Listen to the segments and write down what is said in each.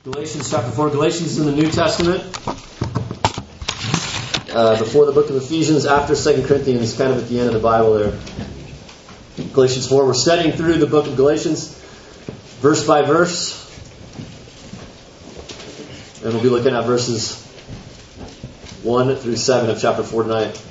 Galatians chapter 4. Galatians is in the New Testament. Before the book of Ephesians, after 2 Corinthians, kind of at the end of the Bible there. Galatians 4. We're studying through the book of Galatians, verse by verse. And we'll be looking at verses 1 through 7 of chapter 4 tonight.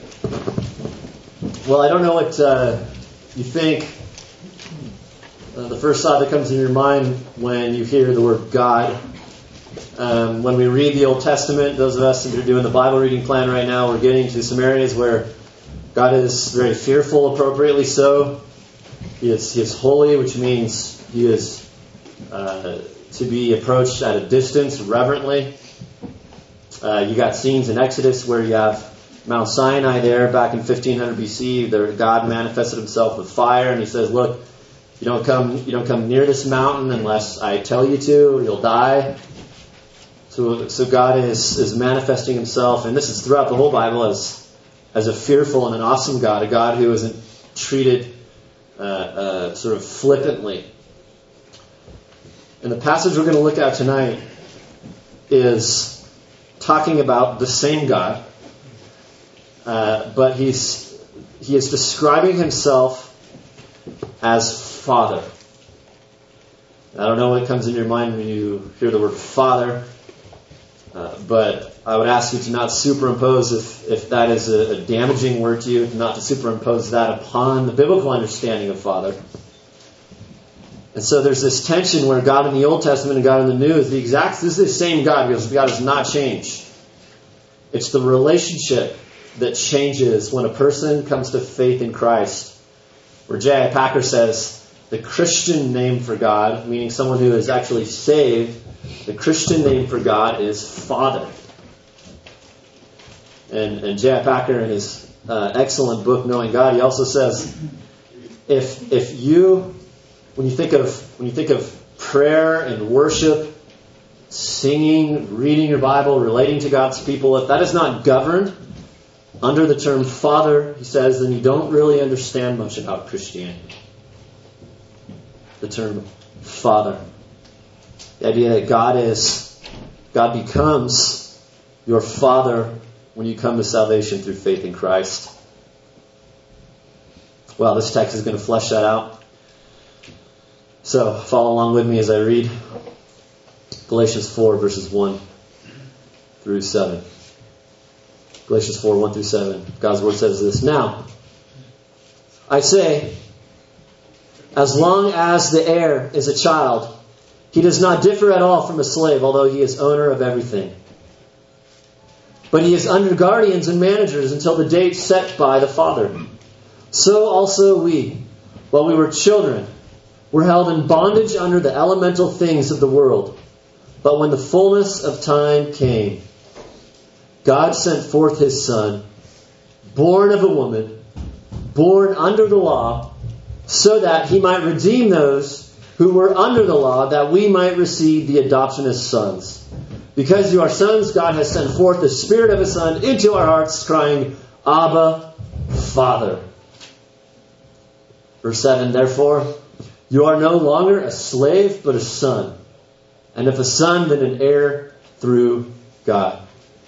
Well, I don't know what you think. The first thought that comes in your mind when you hear the word God. When we read the Old Testament, those of us that are doing the Bible reading plan right now, we're getting to some areas where God is very fearful, appropriately so. He is holy, which means He is to be approached at a distance, reverently. You got scenes in Exodus where you have Mount Sinai there back in 1500 BC. There, God manifested Himself with fire, and He says, "Look, you don't come near this mountain unless I tell you to, or you'll die." So God is manifesting Himself, and this is throughout the whole Bible as a fearful and an awesome God, a God who isn't treated sort of flippantly. And the passage we're going to look at tonight is talking about the same God, but He is describing Himself as Father. I don't know what comes in your mind when you hear the word Father, but I would ask you to not superimpose, if that is a damaging word to you, not to superimpose that upon the biblical understanding of Father. And so there's this tension where God in the Old Testament and God in the New is this is the same God, because God has not changed. It's the relationship that changes when a person comes to faith in Christ. Where J.I. Packer says, the Christian name for God, meaning someone who is actually saved, the Christian name for God is Father. And J.I. Packer, in his excellent book, Knowing God, he also says, if you, when you think of prayer and worship, singing, reading your Bible, relating to God's people, if that is not governed under the term Father, he says, then you don't really understand much about Christianity. The term Father. The idea that God becomes your Father when you come to salvation through faith in Christ. Well, this text is going to flesh that out. So follow along with me as I read Galatians 4, verses 1 through 7. Galatians 4, 1 through 7. God's Word says this. Now, I say, as long as the heir is a child, he does not differ at all from a slave, although he is owner of everything. But he is under guardians and managers until the date set by the Father. So also we, while we were children, were held in bondage under the elemental things of the world. But when the fullness of time came, God sent forth His Son, born of a woman, born under the law, so that He might redeem those who were under the law, that we might receive the adoption as sons. Because you are sons, God has sent forth the Spirit of His Son into our hearts, crying, Abba, Father. Verse 7, therefore, you are no longer a slave, but a son. And if a son, then an heir through God.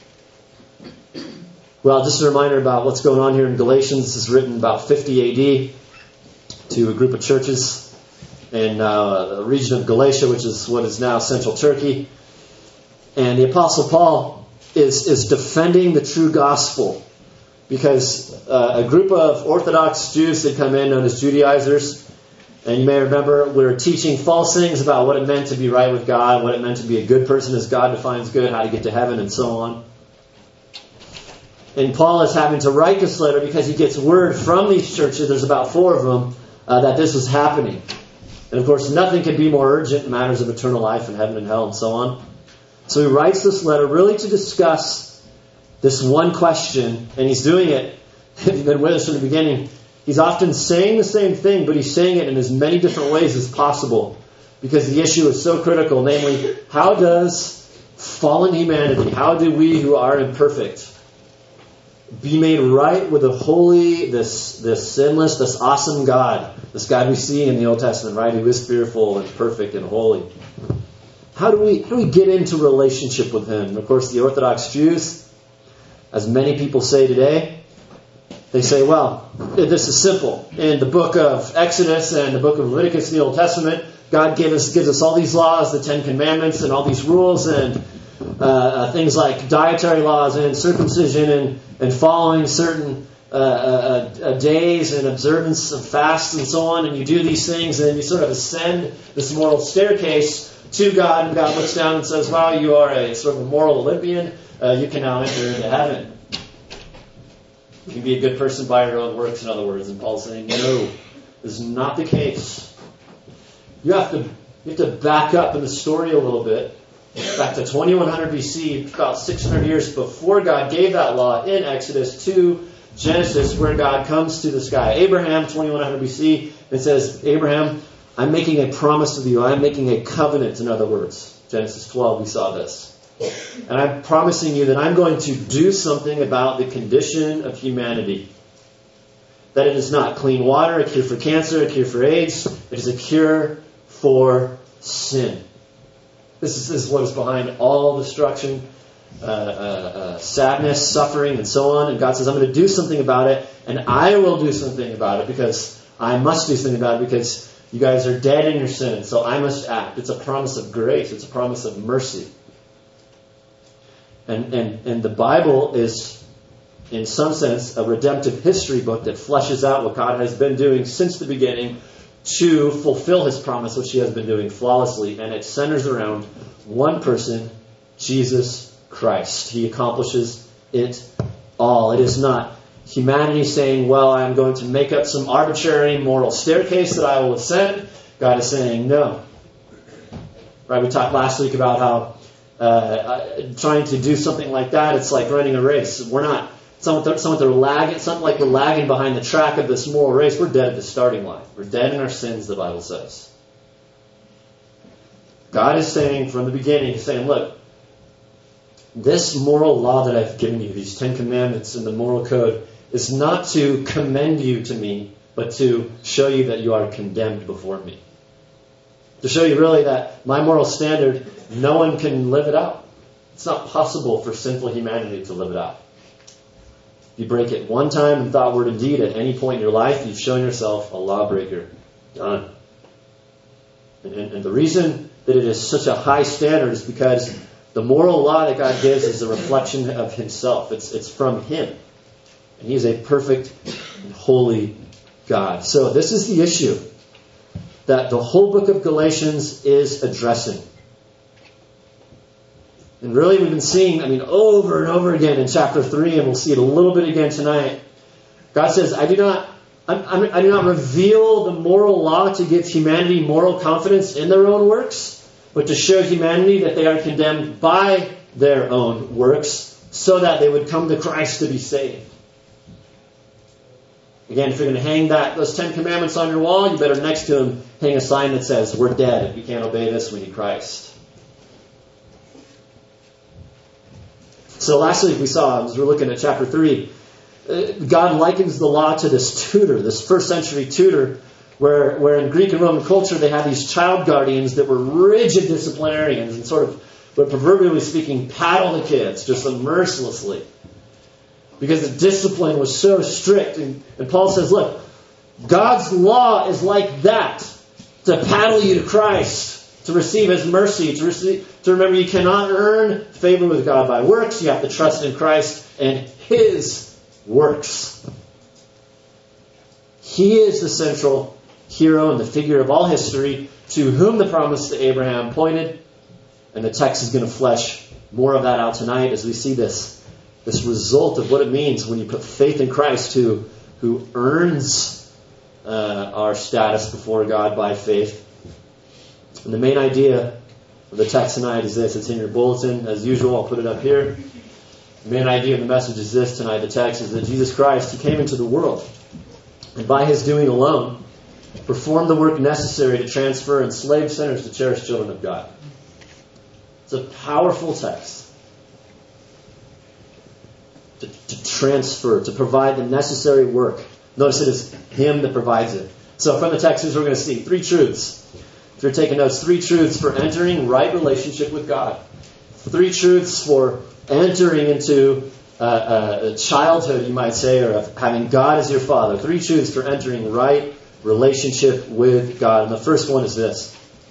Well, just a reminder about what's going on here in Galatians. This is written about 50 AD to a group of churches in the region of Galatia, which is what is now central Turkey. And the Apostle Paul is defending the true gospel because a group of Orthodox Jews had come in, known as Judaizers. And you may remember we were teaching false things about what it meant to be right with God, what it meant to be a good person as God defines good, how to get to heaven, and so on. And Paul is having to write this letter because he gets word from these churches, there's about 4 of them, that this is happening. And of course, nothing could be more urgent in matters of eternal life and heaven and hell and so on. So he writes this letter really to discuss this one question, and he's doing it, if you've been with us from the beginning, he's often saying the same thing, but he's saying it in as many different ways as possible because the issue is so critical, namely, how does fallen humanity, how do we who are imperfect be made right with the holy, this sinless, this awesome God, this God we see in the Old Testament, right, who is fearful and perfect and holy. How do we get into relationship with Him? And of course, the Orthodox Jews, as many people say today, they say, well, this is simple. In the book of Exodus and the book of Leviticus in the Old Testament, God gives us all these laws, the Ten Commandments, and all these rules, and things like dietary laws and circumcision and following certain days and observance of fasts and so on. And you do these things, and you sort of ascend this moral staircase to God, and God looks down and says, wow, you are a sort of a moral Olympian. You can now enter into heaven. You can be a good person by your own works, in other words. And Paul's saying, no, this is not the case. You have to back up in the story a little bit. Back to 2100 BC, about 600 years before God gave that law in Exodus, to Genesis, where God comes to this guy, Abraham, 2100 BC, and says, Abraham, I'm making a promise with you. I'm making a covenant, in other words. Genesis 12, we saw this. And I'm promising you that I'm going to do something about the condition of humanity. That it is not clean water, a cure for cancer, a cure for AIDS. It is a cure for sin. This is what is behind all destruction, sadness, suffering, and so on. And God says, I'm going to do something about it, and I will do something about it because I must do something about it because you guys are dead in your sin. So I must act. It's a promise of grace. It's a promise of mercy. And the Bible is, in some sense, a redemptive history book that fleshes out what God has been doing since the beginning to fulfill His promise, which He has been doing flawlessly. And it centers around one person, Jesus Christ. He accomplishes it all. It is not humanity saying, well, I'm going to make up some arbitrary moral staircase that I will ascend. God is saying, no. Right? We talked last week about how trying to do something like that, it's like running a race. We're not. It's not like we're lagging behind the track of this moral race. We're dead at the starting line. We're dead in our sins, the Bible says. God is saying from the beginning, He's saying, look, this moral law that I've given you, these 10 commandments and the moral code, is not to commend you to me, but to show you that you are condemned before me. To show you really that my moral standard, no one can live it out. It's not possible for sinful humanity to live it out. If you break it one time in thought, word, and deed at any point in your life, you've shown yourself a lawbreaker. Done. And the reason that it is such a high standard is because the moral law that God gives is a reflection of Himself. It's from Him. And He is a perfect and holy God. So this is the issue that the whole book of Galatians is addressing. And really we've been seeing, over and over again in chapter 3, and we'll see it a little bit again tonight. God says, I do not reveal the moral law to give humanity moral confidence in their own works, but to show humanity that they are condemned by their own works, so that they would come to Christ to be saved. Again, if you're going to hang those 10 commandments on your wall, you better next to them hang a sign that says, we're dead. If we can't obey this, we need Christ. So last week we saw, as we're looking at chapter 3, God likens the law to this tutor, this first century tutor, where in Greek and Roman culture they had these child guardians that were rigid disciplinarians and sort of, but proverbially speaking, paddle the kids just mercilessly. Because the discipline was so strict. And Paul says, look, God's law is like that. To paddle you to Christ. To receive His mercy. To remember you cannot earn favor with God by works. You have to trust in Christ and His works. He is the central hero and the figure of all history to whom the promise to Abraham pointed. And the text is going to flesh more of that out tonight as we see this result of what it means when you put faith in Christ who earns our status before God by faith. And the main idea of the text tonight is this. It's in your bulletin. As usual, I'll put it up here. The main idea of the message is this tonight. The text is that Jesus Christ, He came into the world. And by His doing alone, performed the work necessary to transfer enslaved sinners to cherished children of God. It's a powerful text. To transfer, to provide the necessary work. Notice it is Him that provides it. So from the text, we're going to see 3 truths. If you're taking notes, 3 truths for entering right relationship with God. 3 truths for entering into a childhood, you might say, or of having God as your Father. 3 truths for entering right relationship with God. And the first one is this.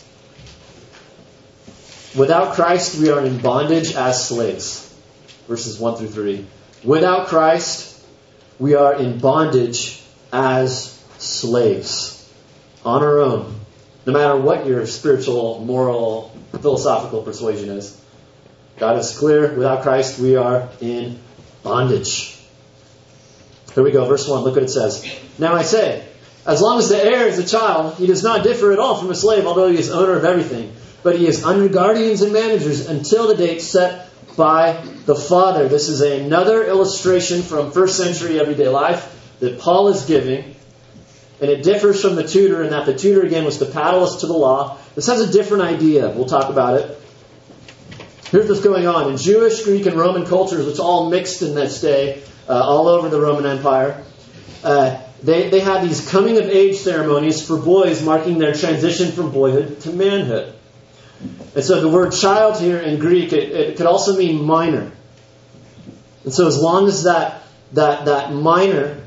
Without Christ, we are in bondage as slaves. Verses 1 through 3. Without Christ, we are in bondage as slaves. On our own. No matter what your spiritual, moral, philosophical persuasion is. God is clear. Without Christ, we are in bondage. Here we go. Verse 1. Look what it says. Now I say, as long as the heir is a child, he does not differ at all from a slave, although he is owner of everything. But he is under guardians and managers until the date set by the Father. This is another illustration from first century everyday life that Paul is giving. And it differs from the tutor in that the tutor, again, was to paddle us to the law. This has a different idea. We'll talk about it. Here's what's going on. In Jewish, Greek, and Roman cultures, which all mixed in this day, all over the Roman Empire, they had these coming-of-age ceremonies for boys marking their transition from boyhood to manhood. And so the word child here in Greek, it could also mean minor. And so as long as that minor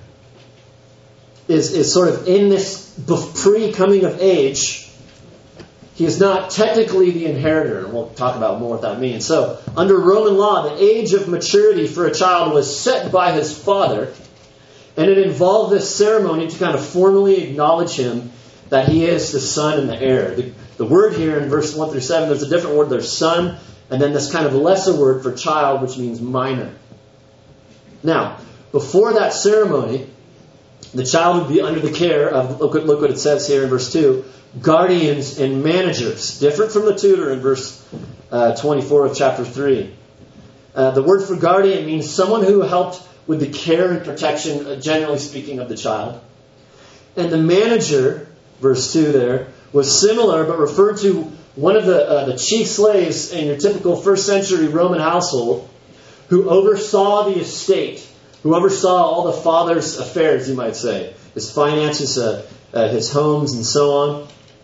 is sort of in this pre-coming of age, he is not technically the inheritor. And we'll talk about more what that means. So under Roman law, the age of maturity for a child was set by his father. And it involved this ceremony to kind of formally acknowledge him that he is the son and the heir. The word here in verse 1 through 7, there's a different word. There's son, and then this kind of lesser word for child, which means minor. Now, before that ceremony, the child would be under the care of, look what it says here in verse 2, guardians and managers. Different from the tutor in verse 24 of chapter 3. The word for guardian means someone who helped with the care and protection, generally speaking, of the child. And the manager, verse 2 there, was similar but referred to one of the chief slaves in your typical first century Roman household who oversaw the estate, who oversaw all the father's affairs, you might say, his finances, his homes, and so on.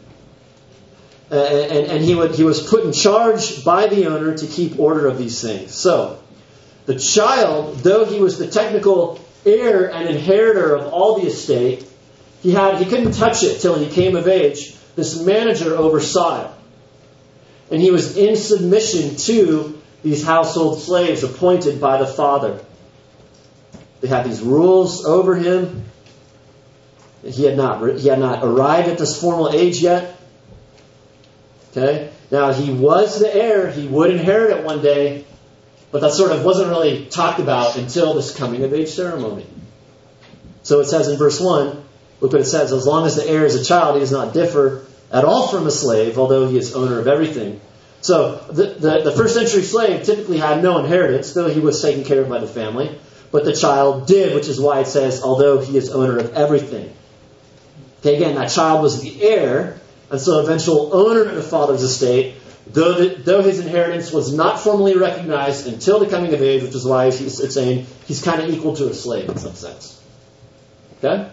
And he was put in charge by the owner to keep order of these things. So, the child, though he was the technical heir and inheritor of all the estate, he couldn't touch it till he came of age. This manager oversaw it. And he was in submission to these household slaves appointed by the father. They had these rules over him. He had not arrived at this formal age yet. Okay? Now, he was the heir. He would inherit it one day. But that sort of wasn't really talked about until this coming of age ceremony. So it says in verse 1, look what it says. As long as the heir is a child, he does not differ at all from a slave, although he is owner of everything. So the first century slave typically had no inheritance, though he was taken care of by the family. But the child did, which is why it says, although he is owner of everything. Okay, again, that child was the heir, and so eventual owner of the father's estate, though his inheritance was not formally recognized until the coming of age, which is why it's saying he's kind of equal to a slave in some sense. Okay?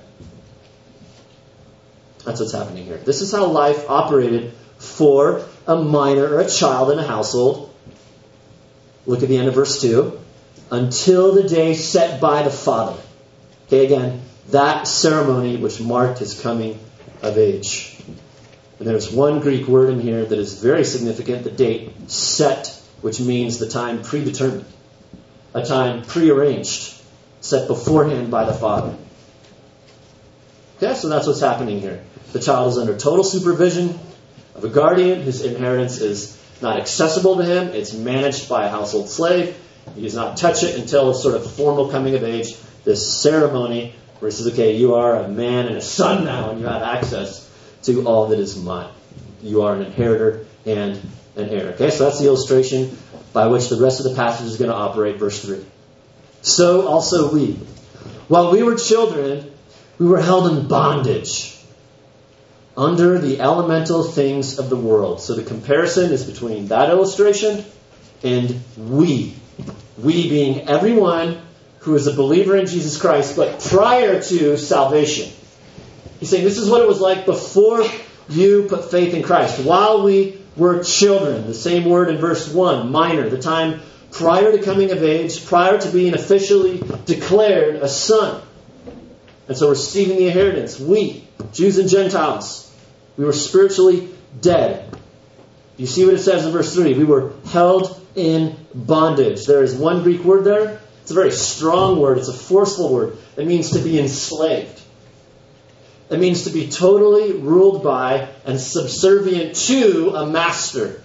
That's what's happening here. This is how life operated for a minor or a child in a household. Look at the end of verse 2. Until the day set by the father. Okay, again, that ceremony which marked his coming of age. And there's one Greek word in here that is very significant, the date set, which means the time predetermined. A time prearranged, set beforehand by the father. Okay, so that's what's happening here. The child is under total supervision of a guardian. His inheritance is not accessible to him. It's managed by a household slave. He does not touch it until a sort of formal coming of age, this ceremony where he says, okay, you are a man and a son now, and you have access to all that is mine. You are an inheritor and an heir. Okay, so that's the illustration by which the rest of the passage is going to operate. Verse 3. So also we, while we were children, we were held in bondage under the elemental things of the world. So the comparison is between that illustration and we. We being everyone who is a believer in Jesus Christ, but prior to salvation. He's saying this is what it was like before you put faith in Christ. While we were children, the same word in verse 1, minor, the time prior to coming of age, prior to being officially declared a son. And so receiving the inheritance, we, Jews and Gentiles, we were spiritually dead. You see what it says in verse 3? We were held in bondage. There is one Greek word there. It's a very strong word. It's a forceful word. It means to be enslaved. It means to be totally ruled by and subservient to a master.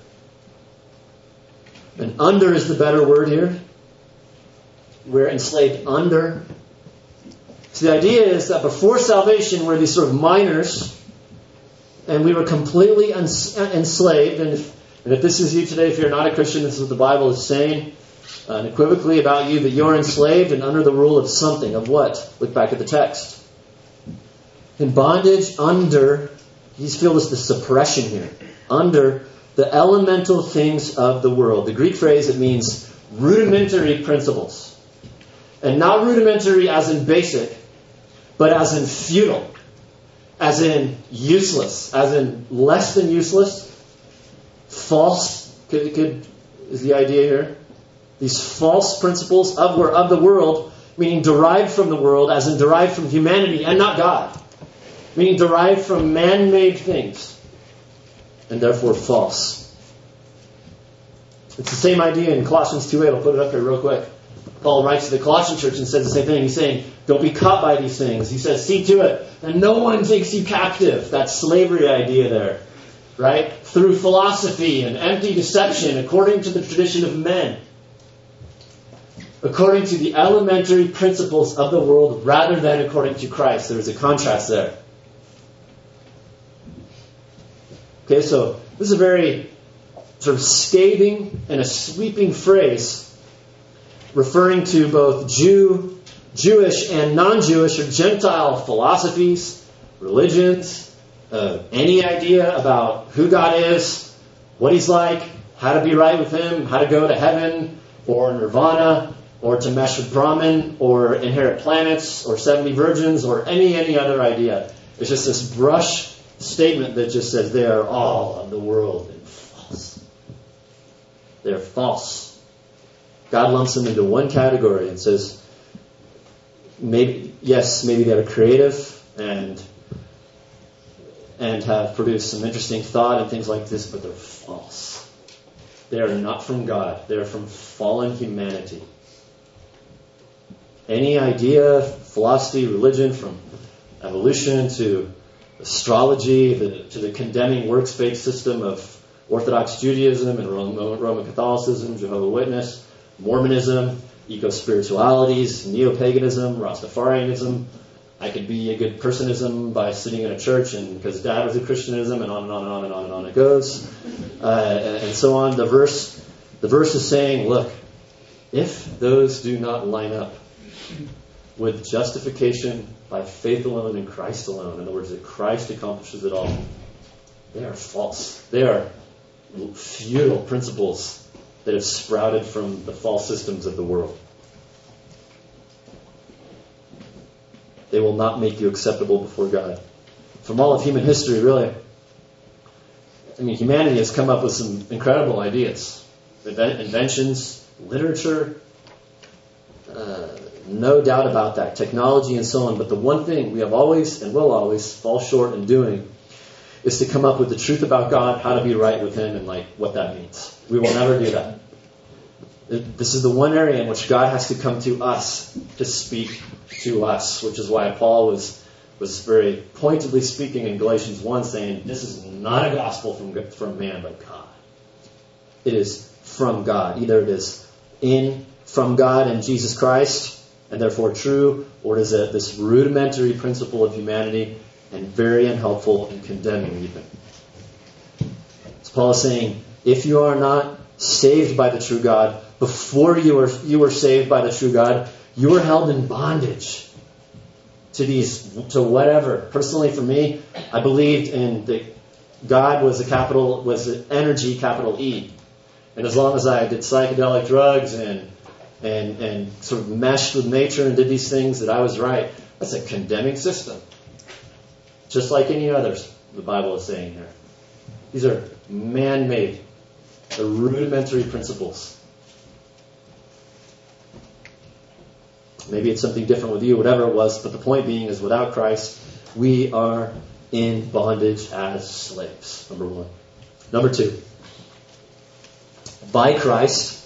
And under is the better word here. We're enslaved under. So the idea is that before salvation, we're these sort of minors, and we were completely enslaved. And if this is you today, if you're not a Christian, this is what the Bible is saying unequivocally about you, that you're enslaved and under the rule of something. Of what? Look back at the text. In bondage under, you feel this the suppression here, under the elemental things of the world. The Greek phrase, it means rudimentary principles. And not rudimentary as in basic, but as in futile, as in useless, as in less than useless, false, is the idea here. These false principles of the world, meaning derived from the world, as in derived from humanity and not God. Meaning derived from man-made things, and therefore false. It's the same idea in Colossians 2:8. I'll put it up here real quick. Paul writes to the Colossian church and says the same thing. He's saying, don't be caught by these things. He says, see to it, and no one takes you captive. That slavery idea there, right? Through philosophy and empty deception, according to the tradition of men. According to the elementary principles of the world, rather than according to Christ. There's a contrast there. Okay, so this is a very sort of scathing and a sweeping phrase referring to both Jewish and non-Jewish or Gentile philosophies, religions, any idea about who God is, what He's like, how to be right with Him, how to go to heaven or nirvana or to mesh with Brahman or inherit planets or 70 virgins or any other idea. It's just this brush statement that just says they are all of the world and false. They're false. God lumps them into one category and says, maybe they're creative and have produced some interesting thought and things like this, but they're false. They are not from God. They're from fallen humanity. Any idea, philosophy, religion, from evolution to astrology, to the condemning works-based system of Orthodox Judaism and Roman Catholicism, Jehovah's Witness, Mormonism, eco-spiritualities, neo-paganism, Rastafarianism. I could be a good personism by sitting in a church and because Dad was a Christianism, and on and on and on and on and on it goes, and so on. The verse is saying, look, if those do not line up with justification by faith alone in Christ alone, in other words, that Christ accomplishes it all, they are false. They are futile principles that have sprouted from the false systems of the world. They will not make you acceptable before God. From all of human history, really, humanity has come up with some incredible ideas, inventions, literature, no doubt about that, technology and so on. But the one thing we have always and will always fall short in doing is to come up with the truth about God, how to be right with Him, and what that means. We will never do that. This is the one area in which God has to come to us to speak to us, which is why Paul was very pointedly speaking in Galatians 1, saying this is not a gospel from man, but God. It is from God. Either it is from God and Jesus Christ, and therefore true, or it is this rudimentary principle of humanity, and very unhelpful and condemning even. So Paul is saying, if you are not saved by the true God, before you were saved by the true God, you were held in bondage to whatever. Personally, for me, I believed in that God was an energy, capital E. And as long as I did psychedelic drugs and sort of meshed with nature and did these things, that I was right. That's a condemning system. Just like any others. the Bible is saying here. These are man-made. They're rudimentary principles. Maybe it's something different with you, whatever it was, but the point being is without Christ, we are in bondage as slaves, number one. Number two, by Christ,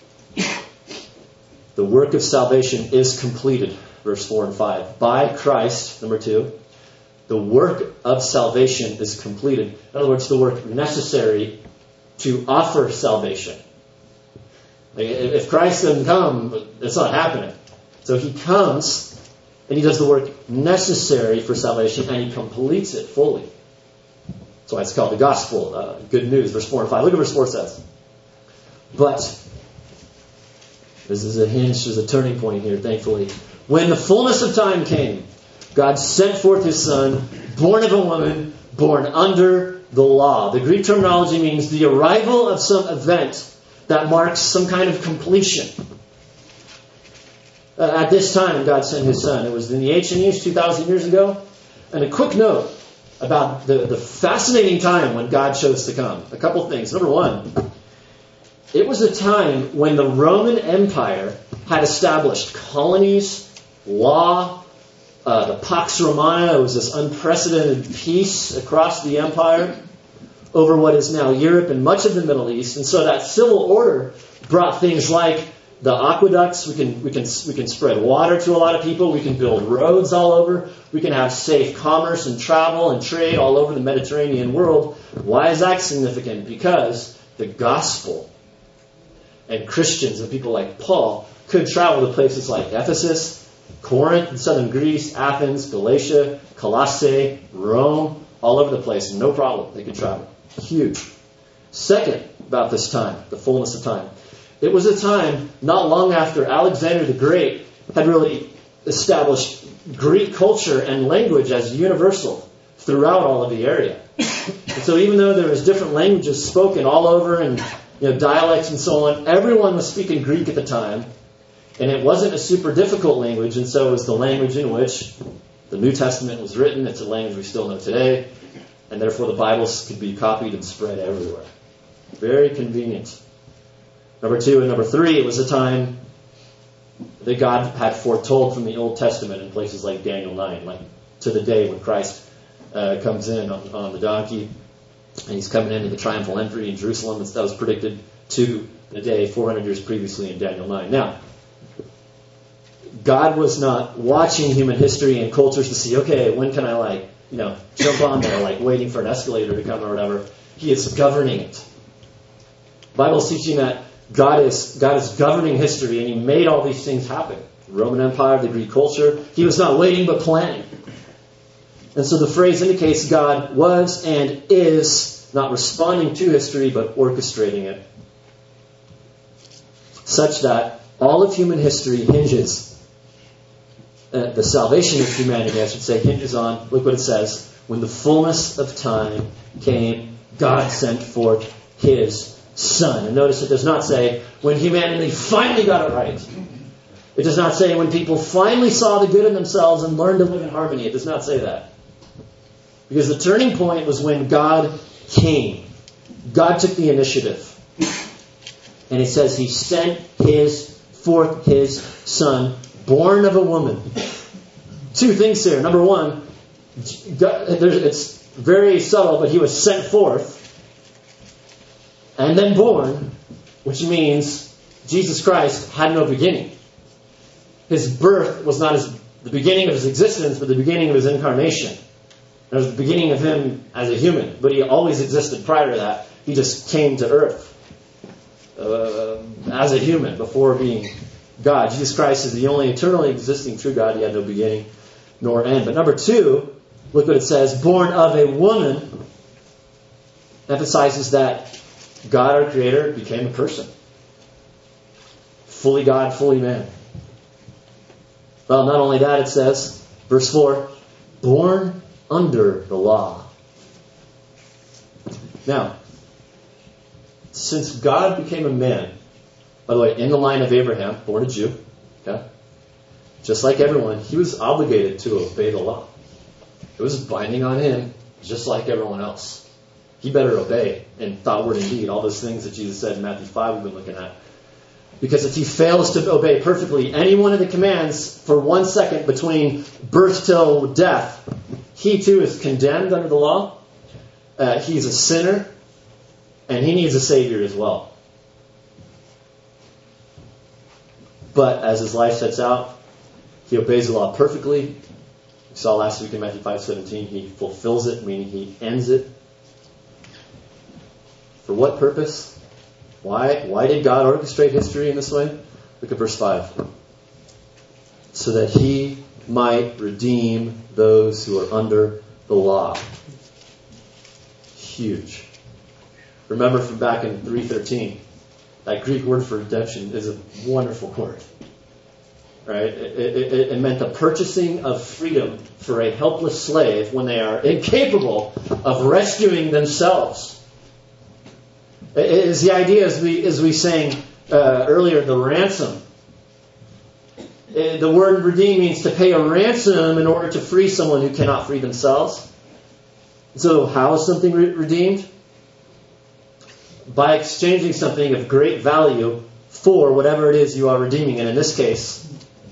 the work of salvation is completed, verse 4 and 5. By Christ, number two, the work of salvation is completed. In other words, the work necessary to offer salvation. If Christ doesn't come, it's not happening. So he comes and he does the work necessary for salvation and he completes it fully. That's why it's called the gospel. Good news, verse 4 and 5. Look at verse 4 says. But, this is a hinge, there's a turning point here, thankfully. When the fullness of time came, God sent forth his Son, born of a woman, born under the law. The Greek terminology means the arrival of some event that marks some kind of completion. At this time, God sent his Son. It was in the ancient years, 2,000 years ago. And a quick note about the fascinating time when God chose to come. A couple things. Number one, it was a time when the Roman Empire had established colonies, law, the Pax Romana. It was this unprecedented peace across the empire over what is now Europe and much of the Middle East. And so that civil order brought things like the aqueducts. We can spread water to a lot of people. We can build roads all over. We can have safe commerce and travel and trade all over the Mediterranean world. Why is that significant? Because the gospel and Christians and people like Paul could travel to places like Ephesus, Corinth in southern Greece, Athens, Galatia, Colossae, Rome, all over the place. No problem. They could travel. Huge. Second, about this time, the fullness of time. It was a time not long after Alexander the Great had really established Greek culture and language as universal throughout all of the area. And so even though there was different languages spoken all over and dialects and so on, everyone was speaking Greek at the time. And it wasn't a super difficult language, and so it was the language in which the New Testament was written. It's a language we still know today, and therefore the Bibles could be copied and spread everywhere. Very convenient. Number two and number three, it was a time that God had foretold from the Old Testament in places like Daniel 9, like to the day when Christ comes in on the donkey, and he's coming into the triumphal entry in Jerusalem. That was predicted to the day 400 years previously in Daniel 9. Now, God was not watching human history and cultures to see, okay, when can I jump on there, waiting for an escalator to come or whatever. He is governing it. The Bible is teaching that God is governing history, and he made all these things happen. The Roman Empire, the Greek culture. He was not waiting but planning. And so the phrase indicates God was and is not responding to history but orchestrating it, such that all of human history hinges, the salvation of humanity, I should say, hinges on, look what it says, when the fullness of time came, God sent forth his Son. And notice it does not say when humanity finally got it right. It does not say when people finally saw the good in themselves and learned to live in harmony. It does not say that. Because the turning point was when God came. God took the initiative. And it says he sent forth his Son, born of a woman. Two things here. Number one, it's very subtle, but he was sent forth and then born, which means Jesus Christ had no beginning. His birth was not the beginning of his existence, but the beginning of his incarnation. It was the beginning of him as a human, but he always existed prior to that. He just came to earth as a human before being God. Jesus Christ is the only eternally existing true God. He had no beginning nor end. But number two, look what it says, born of a woman, emphasizes that God, our Creator, became a person. Fully God, fully man. Well, not only that, it says, verse 4, born under the law. Now, since God became a man, by the way, in the line of Abraham, born a Jew, okay, just like everyone, he was obligated to obey the law. It was binding on him just like everyone else. He better obey in thought, word, and deed. All those things that Jesus said in Matthew 5 we've been looking at. Because if he fails to obey perfectly any one of the commands for 1 second between birth till death, he too is condemned under the law. He's a sinner, and he needs a Savior as well. But as his life sets out, he obeys the law perfectly. We saw last week in Matthew 5:17, he fulfills it, meaning he ends it. For what purpose? Why did God orchestrate history in this way? Look at verse 5. So that he might redeem those who are under the law. Huge. Remember from back in 3:13, that Greek word for redemption is a wonderful word. Right? It meant the purchasing of freedom for a helpless slave when they are incapable of rescuing themselves. It is the idea, as we sang earlier, the ransom. The word redeem means to pay a ransom in order to free someone who cannot free themselves. So how is something redeemed? By exchanging something of great value for whatever it is you are redeeming. And in this case,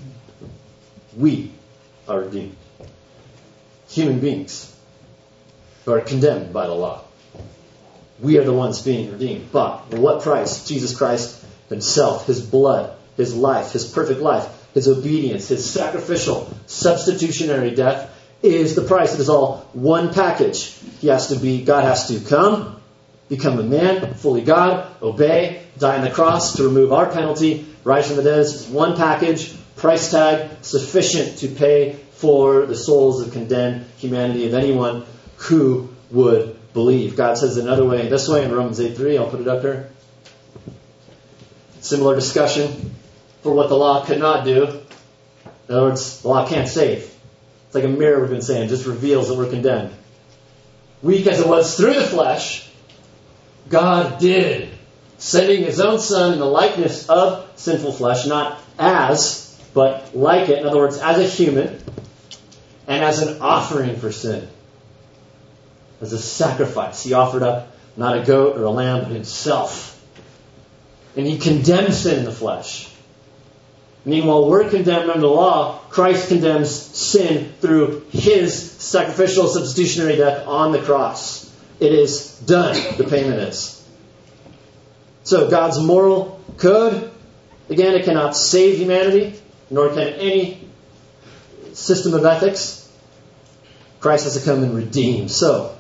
we are redeemed. Human beings who are condemned by the law. We are the ones being redeemed. But at what price? Jesus Christ himself, his blood, his life, his perfect life, his obedience, his sacrificial, substitutionary death is the price. It is all one package. God has to come, become a man, fully God, obey, die on the cross to remove our penalty, rise from the dead. It's one package, price tag, sufficient to pay for the souls of condemned humanity of anyone who would believe. God says another way, this way in Romans 8:3. I'll put it up here. Similar discussion for what the law could not do. In other words, the law can't save. It's like a mirror, we've been saying, just reveals that we're condemned. Weak as it was through the flesh, God did, sending his own Son in the likeness of sinful flesh, not as, but like it. In other words, as a human, and as an offering for sin. As a sacrifice. He offered up not a goat or a lamb, but himself. And he condemned sin in the flesh. Meanwhile, we're condemned under the law. Christ condemns sin through his sacrificial substitutionary death on the cross. It is done. The payment is. So God's moral code, again, it cannot save humanity, nor can any system of ethics. Christ has to come and redeem. So,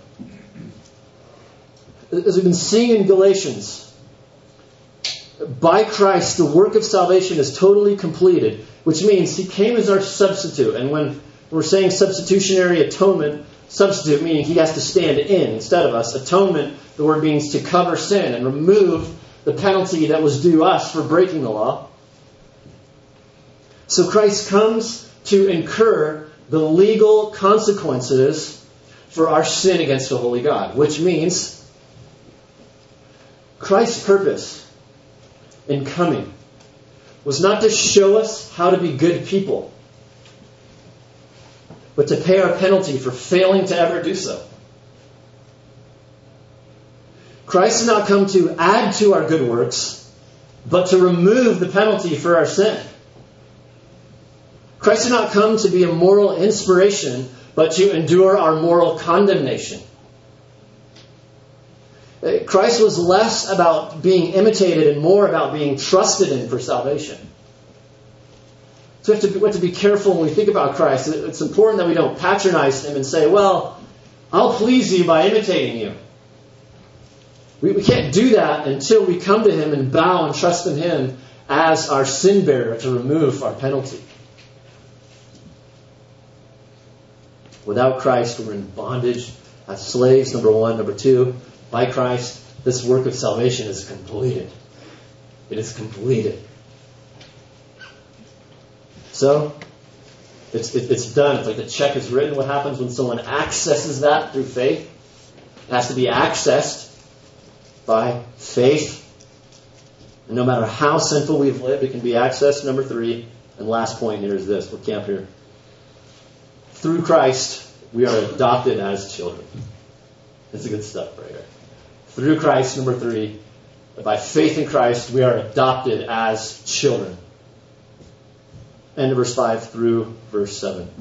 as we've been seeing in Galatians, by Christ, the work of salvation is totally completed, which means he came as our substitute. And when we're saying substitutionary atonement, substitute meaning he has to stand in instead of us. Atonement, the word means to cover sin and remove the penalty that was due us for breaking the law. So Christ comes to incur the legal consequences for our sin against the holy God, which means Christ's purpose in coming was not to show us how to be good people, but to pay our penalty for failing to ever do so. Christ did not come to add to our good works, but to remove the penalty for our sin. Christ did not come to be a moral inspiration, but to endure our moral condemnation. Christ was less about being imitated and more about being trusted in for salvation. So we have to be careful when we think about Christ. It's important that we don't patronize him and say, well, I'll please you by imitating you. We can't do that until we come to him and bow and trust in him as our sin bearer to remove our penalty. Without Christ, we're in bondage as slaves, number one. Number two, by Christ, this work of salvation is completed. It is completed. So, it's done. It's like the check is written. What happens when someone accesses that through faith? It has to be accessed by faith. And no matter how sinful we've lived, it can be accessed. Number three, and last point here is this. We'll camp here. Through Christ, we are adopted as children. It's the good stuff right here. Through Christ, number 3, by faith in Christ, we are adopted as children. End of verse 5 through verse 7.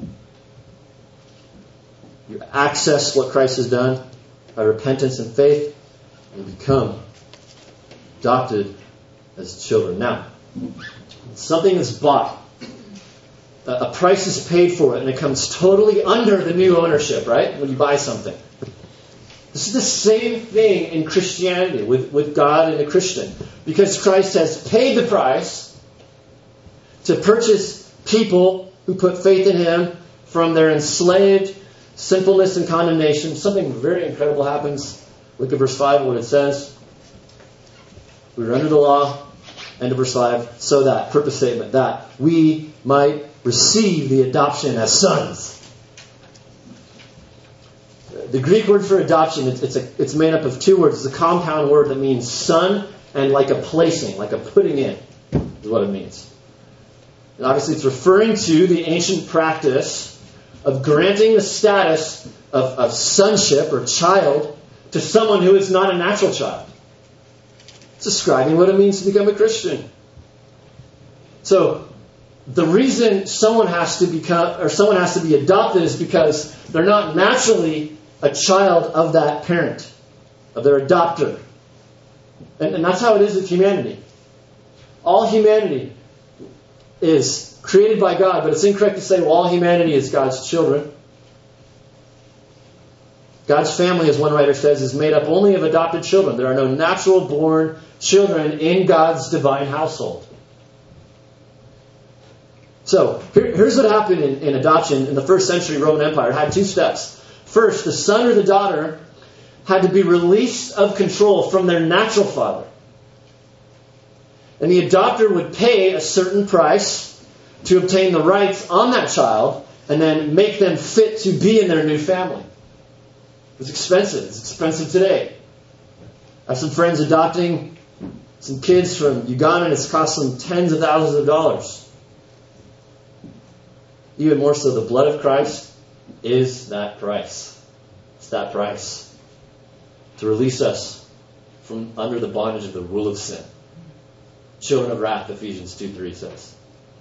You access what Christ has done by repentance and faith and become adopted as children. Now, something is bought. A price is paid for it, and it comes totally under the new ownership, right? When you buy something. This is the same thing in Christianity with God and a Christian. Because Christ has paid the price to purchase people who put faith in Him from their enslaved sinfulness and condemnation. Something very incredible happens. Look at verse 5, what it says. We were under the law, end of verse 5, so that, purpose statement, that we might receive the adoption as sons. The Greek word for adoption, it's made up of 2 words. It's a compound word that means son and like a placing, like a putting in, is what it means. And obviously it's referring to the ancient practice of granting the status of sonship or child to someone who is not a natural child. It's describing what it means to become a Christian. So, the reason someone has to be adopted is because they're not naturally a child of that parent, of their adopter. And that's how it is with humanity. All humanity is created by God, but it's incorrect to say, well, all humanity is God's children. God's family, as one writer says, is made up only of adopted children. There are no natural born children in God's divine household. So, here's what happened in adoption in the first century Roman Empire. It had 2 steps. First, the son or the daughter had to be released of control from their natural father. And the adopter would pay a certain price to obtain the rights on that child and then make them fit to be in their new family. It was expensive. It's expensive today. I have some friends adopting some kids from Uganda, and it's cost them tens of thousands of dollars. Even more so, the blood of Christ is that price. It's that price to release us from under the bondage of the rule of sin. Children of wrath, Ephesians 2:3 says.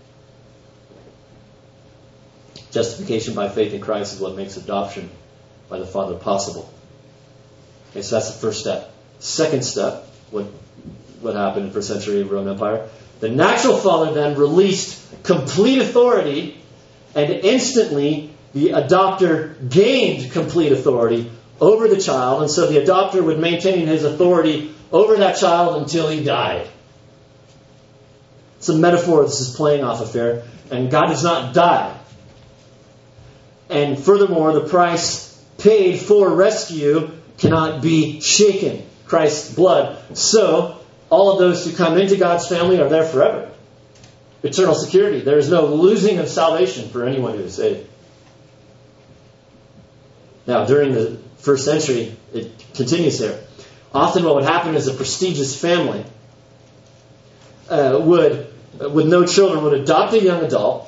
Justification by faith in Christ is what makes adoption by the Father possible. Okay, so that's the first step. Second step, what happened in the first century Roman Empire. The natural father then released complete authority, and instantly the adopter gained complete authority over the child, and so the adopter would maintain his authority over that child until he died. It's a metaphor this is playing off of here, and God does not die. And furthermore, the price paid for rescue cannot be shaken. Christ's blood. So, all of those who come into God's family are there forever. Eternal security. There is no losing of salvation for anyone who is saved. Now, during the first century, it continues there. Often what would happen is a prestigious family with no children, would adopt a young adult,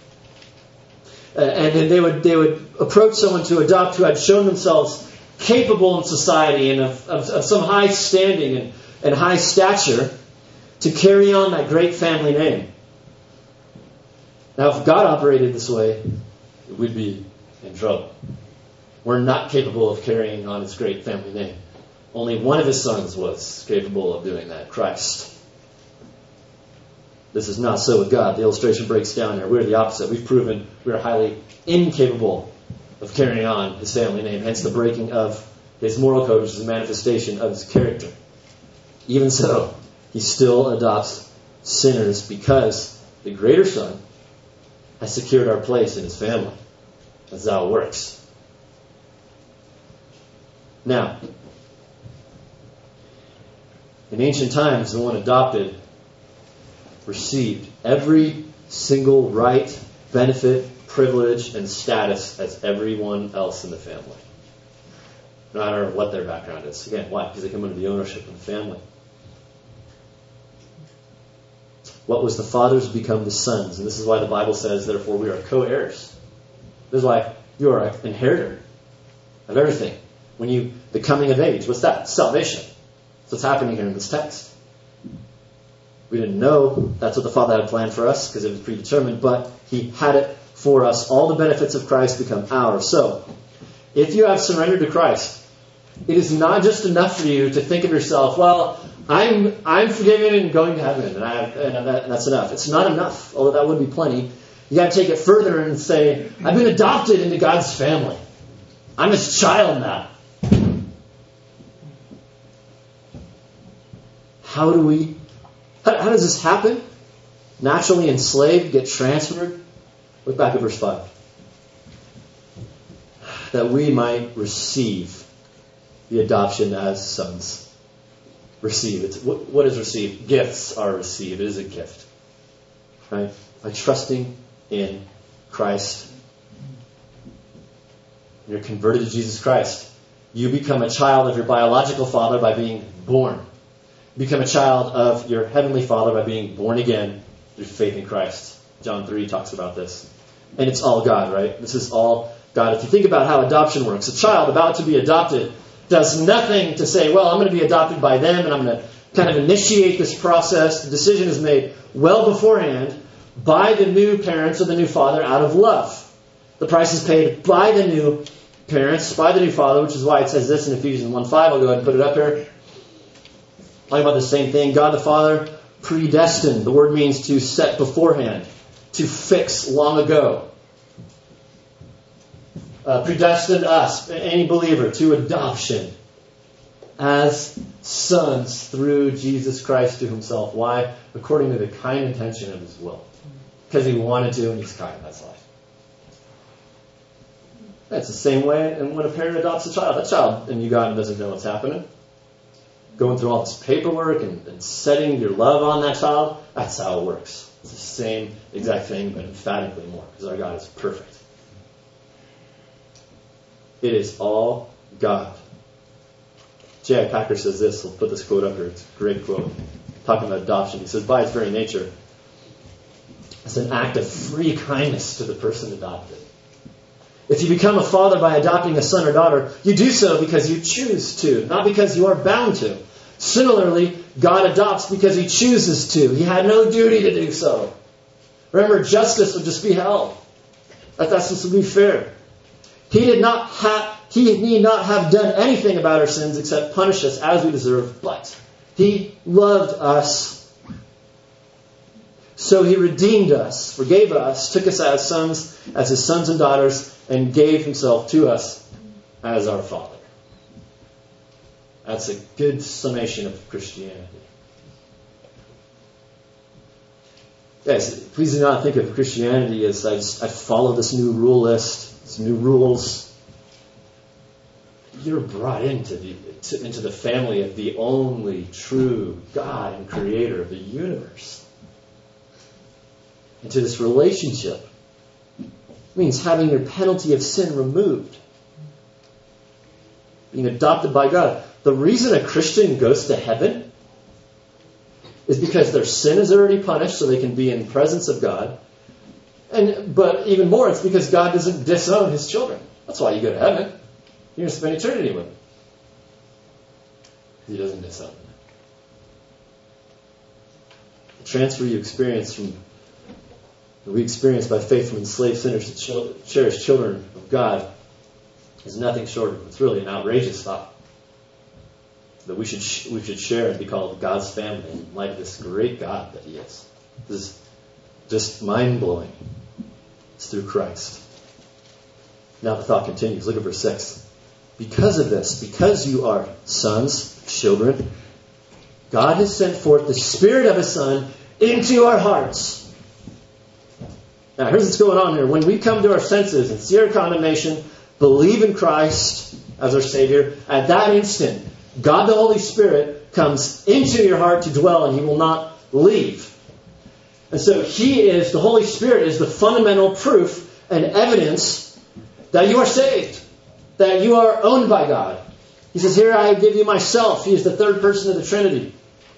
and then they would approach someone to adopt who had shown themselves capable in society and of some high standing and high stature to carry on that great family name. Now, if God operated this way, we'd be in trouble. We're not capable of carrying on His great family name. Only one of His sons was capable of doing that, Christ. This is not so with God. The illustration breaks down here. We're the opposite. We've proven we're highly incapable of carrying on His family name. Hence the breaking of His moral code, which is a manifestation of His character. Even so, He still adopts sinners because the greater Son has secured our place in His family. That's how it works. Now, in ancient times, the one adopted received every single right, benefit, privilege, and status as everyone else in the family. No matter what their background is. Again, why? Because they come under the ownership of the family. What was the fathers become the sons. And this is why the Bible says, therefore, we are co-heirs. This is why you are an inheritor of everything. the coming of age. What's that? Salvation. That's what's happening here in this text. We didn't know that's what the Father had planned for us because it was predetermined, but He had it for us. All the benefits of Christ become ours. So, if you have surrendered to Christ, it is not just enough for you to think of yourself, well, I'm forgiven and going to heaven, and that's enough. It's not enough, although that would be plenty. You got to take it further and say, I've been adopted into God's family. I'm His child now. How does this happen? Naturally enslaved, get transferred? Look back at verse 5. That we might receive the adoption as sons. Receive. What is received? Gifts are received. It is a gift. Right? By trusting in Christ. You're converted to Jesus Christ. You become a child of your biological father by being born. You become a child of your heavenly Father by being born again through faith in Christ. John 3 talks about this. And it's all God, right? This is all God. If you think about how adoption works, a child about to be adopted does nothing to say, well, I'm going to be adopted by them and I'm going to kind of initiate this process. The decision is made well beforehand by the new parents or the new father out of love. The price is paid by the new parents, by the new father, which is why it says this in Ephesians 1:5. I'll go ahead and put it up here. Talking about the same thing. God the Father predestined. The word means to set beforehand, to fix long ago. Predestined us, any believer, to adoption as sons through Jesus Christ to Himself. Why? According to the kind intention of His will. Because He wanted to and He's kind. That's life. That's the same way and when a parent adopts a child. That child in Uganda doesn't know what's happening. Going through all this paperwork and setting your love on that child, that's how it works. It's the same exact thing, but emphatically more, because our God is perfect. It is all God. J.I. Packer says this. We'll put this quote up here. It's a great quote. Talking about adoption. He says, by its very nature, it's an act of free kindness to the person adopted. If you become a father by adopting a son or daughter, you do so because you choose to, not because you are bound to. Similarly, God adopts because He chooses to. He had no duty to do so. Remember, justice would just be hell. That's just to be fair. He need not have done anything about our sins except punish us as we deserve, but He loved us. So He redeemed us, forgave us, took us as sons, as His sons and daughters, and gave Himself to us as our Father. That's a good summation of Christianity. Guys, please do not think of Christianity as I follow this new rule list, these new rules. You're brought into the family of the only true God and Creator of the universe. Into this relationship. It means having your penalty of sin removed. Being adopted by God. The reason a Christian goes to heaven is because their sin is already punished so they can be in the presence of God. But even more, it's because God doesn't disown His children. That's why you go to heaven. You're going to spend eternity with Him. He doesn't disown them. The transfer you experience that we experience by faith from enslaved sinners to cherished children of God is nothing short of, it's really an outrageous thought. That we should share and be called God's family in light of this great God that He is. This is just mind-blowing. It's through Christ. Now the thought continues. Look at verse 6. Because of this, because you are sons, children, God has sent forth the Spirit of His Son into our hearts. Now here's what's going on here. When we come to our senses and see our condemnation, believe in Christ as our Savior, at that instant, God the Holy Spirit comes into your heart to dwell, and He will not leave. And so the Holy Spirit is the fundamental proof and evidence that you are saved, that you are owned by God. He says, here I give you myself. He is the third person of the Trinity.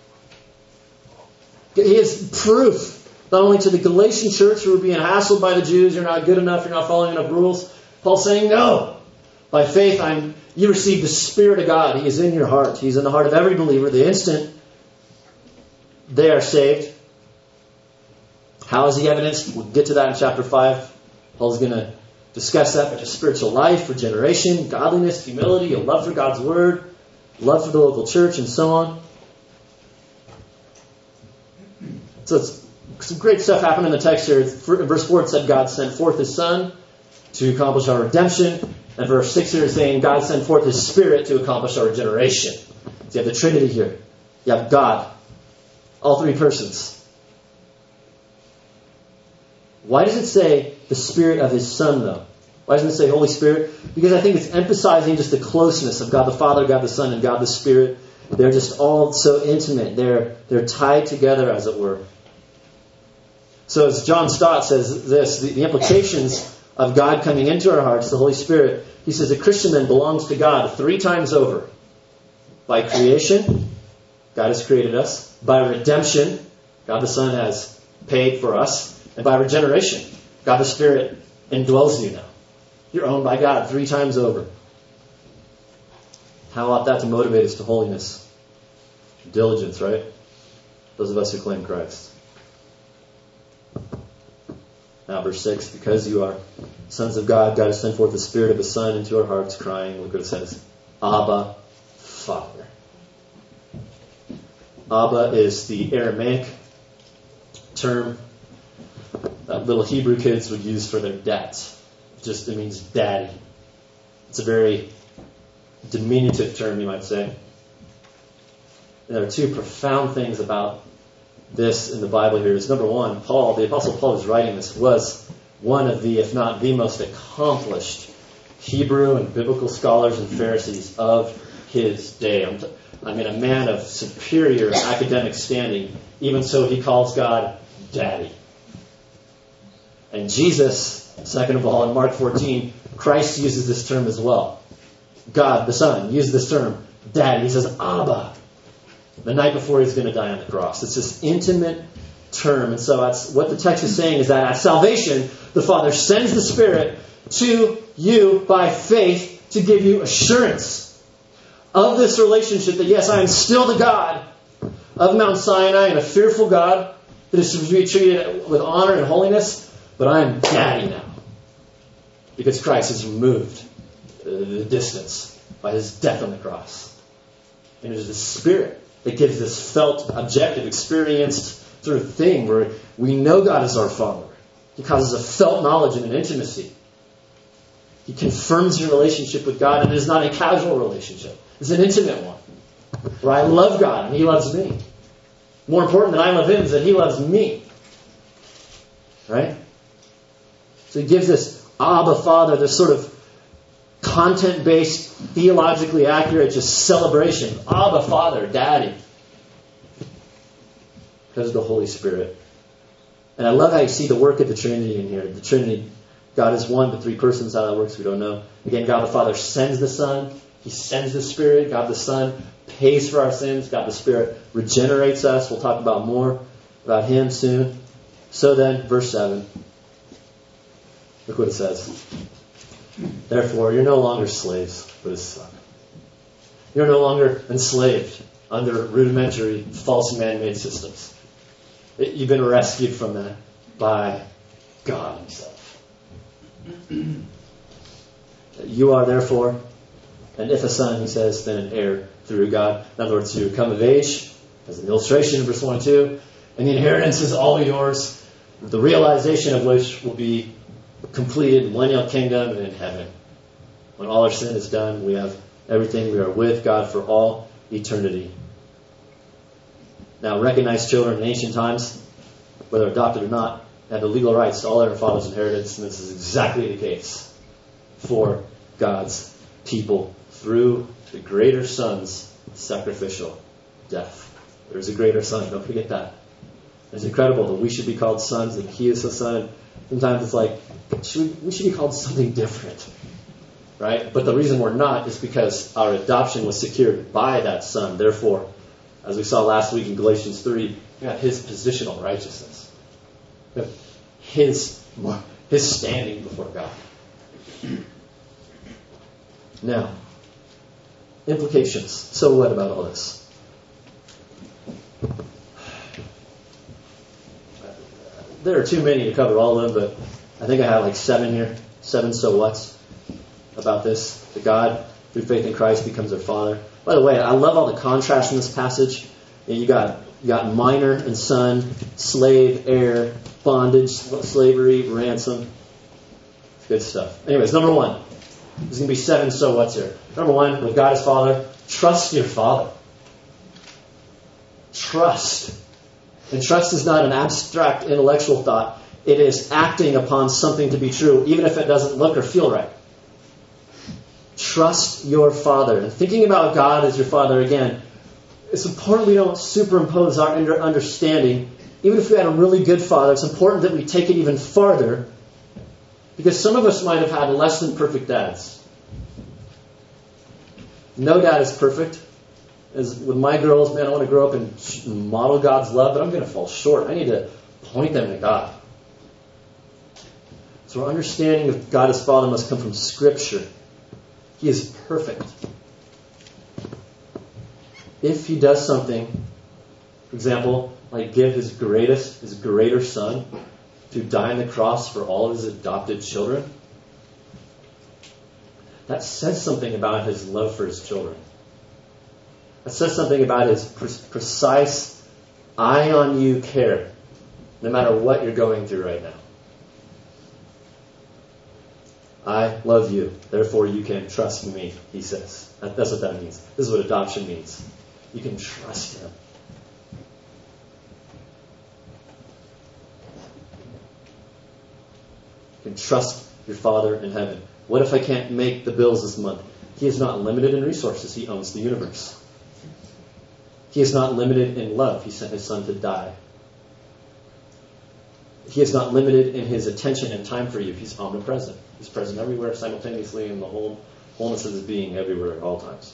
He is proof, not only to the Galatian church who were being hassled by the Jews, you're not good enough, you're not following enough rules. Paul's saying, no. By faith, I'm you receive the Spirit of God. He is in your heart. He's in the heart of every believer. The instant they are saved. How is he evidenced? We'll get to that in chapter 5. Paul's going to discuss that, but just spiritual life, regeneration, godliness, humility, a love for God's Word, love for the local church, and so on. So it's some great stuff happened in the text here. In verse 4 it said God sent forth His Son to accomplish our redemption. And verse 6 here is saying God sent forth His Spirit to accomplish our regeneration. So you have the Trinity here. You have God. All three persons. Why does it say the Spirit of His Son, though? Why doesn't it say Holy Spirit? Because I think it's emphasizing just the closeness of God the Father, God the Son, and God the Spirit. They're just all so intimate. They're tied together, as it were. So as John Stott says this, the implications of God coming into our hearts, the Holy Spirit, he says a Christian then belongs to God 3 times over. By creation, God has created us. By redemption, God the Son has paid for us. And by regeneration, God the Spirit indwells you now. You're owned by God 3 times over. How ought that to motivate us to holiness? Diligence, right? Those of us who claim Christ. Now verse 6, because you are sons of God, God has sent forth the Spirit of His Son into our hearts, crying, look what it says, Abba, Father. Abba is the Aramaic term that little Hebrew kids would use for their dads. It means daddy. It's a very diminutive term, you might say. And there are 2 profound things about this in the Bible here. Is number 1, Paul, the Apostle Paul was writing this, was one of the, if not the most accomplished Hebrew and biblical scholars and Pharisees of his day. I mean, a man of superior academic standing. Even so, he calls God Daddy. And Jesus, second of all, in Mark 14, Christ uses this term as well. God, the Son, uses this term, Daddy. He says, Abba. The night before He's going to die on the cross. It's this intimate term. And so that's what the text is saying, is that at salvation, the Father sends the Spirit to you by faith to give you assurance of this relationship that, yes, I am still the God of Mount Sinai and a fearful God that is to be treated with honor and holiness, but I am Daddy now. Because Christ has removed the distance by His death on the cross. And it is the Spirit that gives this felt, objective, experienced sort of thing where we know God is our Father. He causes a felt knowledge and an intimacy. He confirms your relationship with God, and it is not a casual relationship. It's an intimate one. Where I love God and He loves me. More important than I love Him is that He loves me. Right? So He gives this Abba Father, this sort of content-based, theologically accurate, just celebration. Abba Father, Daddy. Because of the Holy Spirit. And I love how you see the work of the Trinity in here. The Trinity, God is one, but 3 persons. How that works, we don't know. Again, God the Father sends the Son. He sends the Spirit. God the Son pays for our sins. God the Spirit regenerates us. We'll talk about more about Him soon. So then, verse 7. Look what it says. Therefore, you're no longer slaves, but His Son. You're no longer enslaved under rudimentary, false man-made systems. You've been rescued from that by God Himself. You are therefore, and if a son, he says, then an heir through God. In other words, you come of age, as an illustration in verse 1 and 2, and the inheritance is all yours, the realization of which will be completed in millennial kingdom and in heaven. When all our sin is done, we have everything. We are with God for all eternity. Now, recognized children in ancient times, whether adopted or not, had the legal rights to all their father's inheritance, and this is exactly the case for God's people through the greater Son's sacrificial death. There's a greater Son. Don't forget that. It's incredible that we should be called sons and He is the Son. Sometimes it's like, we should be called something different. Right? But the reason we're not is because our adoption was secured by that Son. Therefore, as we saw last week in Galatians 3, we have His positional righteousness. We have His standing before God. Now, Implications. So what about all this? There are too many to cover all of them, but I think I have like 7 here. 7 so whats about this. That God, through faith in Christ, becomes our Father. By the way, I love all the contrast in this passage. You got minor and son, slave, heir, bondage, slavery, ransom. Good stuff. Anyways, number 1. There's going to be 7 so whats here. Number 1, with God as Father, trust your Father. Trust. And trust is not an abstract intellectual thought. It is acting upon something to be true, even if it doesn't look or feel right. Trust your Father. And thinking about God as your Father, again, it's important we don't superimpose our understanding. Even if we had a really good father, it's important that we take it even farther, because some of us might have had less than perfect dads. No dad is perfect. As with my girls, man, I want to grow up and model God's love, but I'm going to fall short. I need to point them to God. So our understanding of God as Father must come from Scripture. He is perfect. If He does something, for example, like give His greater Son to die on the cross for all of His adopted children, that says something about His love for His children. That says something about His precise, eye-on-you care, no matter what you're going through right now. I love you, therefore you can trust me, He says. That's what that means. This is what adoption means. You can trust Him. You can trust your Father in heaven. What if I can't make the bills this month? He is not limited in resources. He owns the universe. He is not limited in love. He sent His Son to die. He is not limited in His attention and time for you. He's omnipresent. He's present everywhere simultaneously in the wholeness of His being everywhere at all times.